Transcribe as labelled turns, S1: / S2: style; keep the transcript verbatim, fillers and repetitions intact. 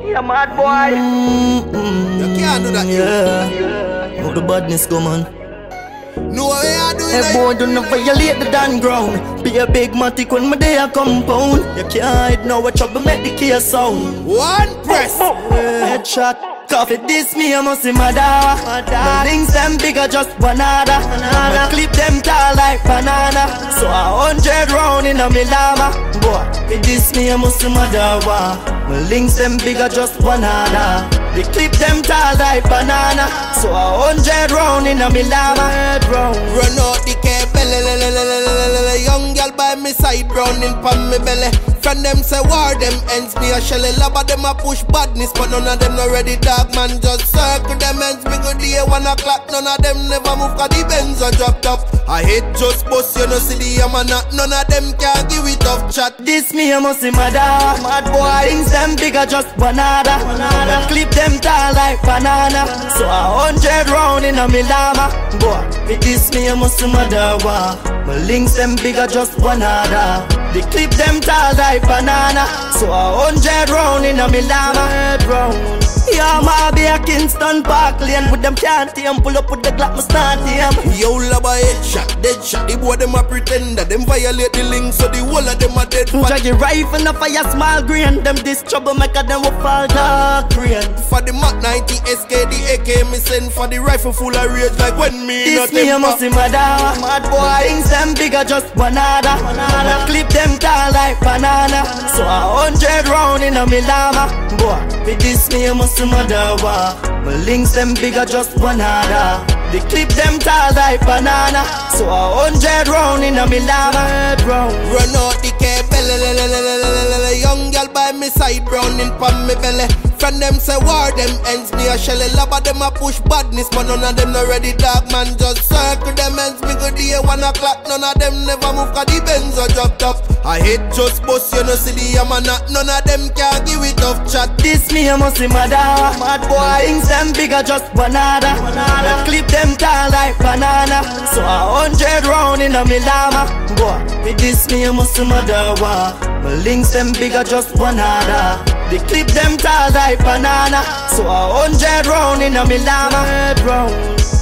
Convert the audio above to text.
S1: Yeah, mad boy.
S2: Mm-mm. You can't do that,
S3: yeah. yeah. How the badness go, man?
S2: No way I do
S3: Hey
S2: that.
S3: boy, do not violate the damn ground. Be a big matic when my day a compound. You can't hide now what trouble make the case sound.
S2: One press.
S3: Headshot. Coffee this me, I must see my da. My links them bigger, just banana. My clip them tall like banana. So a hundred round in a me llama. Boy, with this me, I must see my da. My links them bigger, just banana. The clip them tall like banana. So a hundred round in a me llama.
S2: Run out the cable, young girl by me side, running pon me belly. Friend them say war, them ends me a shell. Laba them a push badness, but none of them not ready. Dog man just circle them ends. Me go day one o'clock, none of them never move 'cause the Benz are dropped up. I hate just bust, you know see the hammer not. None of them can give it up chat.
S3: This me a must see my da. Mad boy, things them bigger, just banana. banana. Clip them tall like banana. So a hundred round in a me llama. Boy, with this me a must see my da. My links them bigger, just banana. The clip them tall like banana. So a hundred round in a me llama. Yeah, ma be a Kingston Park Lane. With them can't tame, pull up with the Glock, my start tame.
S2: Yo, laba headshot, dead shot. The boy them a pretend that them violate the link, so the whole of them a dead fat.
S3: Drag your rifle and fire small grain. Them this troublemaker, them will fall dark rain.
S2: For the Mac ninety S K, the A K me send. For the rifle full of rage like when me
S3: This
S2: not
S3: me a
S2: temper.
S3: must see my da. Mad boy, things them bigger, just banana. banana. Clip them tall like banana. So a hundred round in a me llama. Boy, with this me a must see my da. My links them bigger, just banana. The clip them tall like banana. So a hundred round in a me llama.
S2: Run out the cable, young girl by me side, running pon me belly. Friend them say war, them ends me a shell. Laba them a push badness, but none of them not ready. Dog man just circle them ends. Me go day one o'clock, none of them never move 'cause the Benz are dropped up. I hate just bust, you know see the hammer not. None of them can give it up chat.
S3: This me a must see my da. Mad boy, things them bigger, just banana. banana. Clip them tall like banana. So a hundred round in a me llama. Boy, with this me a must see my da. My links them bigger, just banana. The clip them tall like banana. So a hundred round in a me llama.